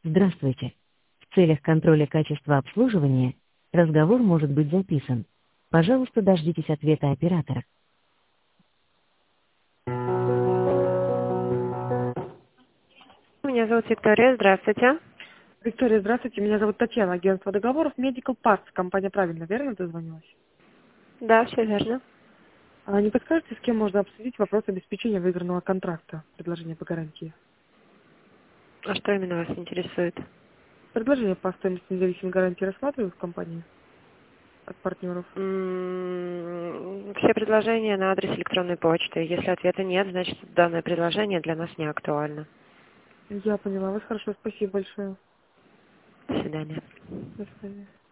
Здравствуйте. В целях контроля качества обслуживания разговор может быть записан. Пожалуйста, дождитесь ответа оператора. Меня зовут Виктория. Здравствуйте. Виктория, здравствуйте. Меня зовут Татьяна, агентство договоров Medical Parts. Компания правильно, верно дозвонилась? Да, все верно. А не подскажете, с кем можно обсудить вопрос обеспечения выигранного контракта, предложение по гарантии? А что именно вас интересует? Предложение по стоимости независимой гарантии рассматривают в компании от партнеров? Все предложения на адрес электронной почты. Если ответа нет, значит данное предложение для нас не актуально. Я поняла вас хорошо. Спасибо большое. До свидания. До свидания.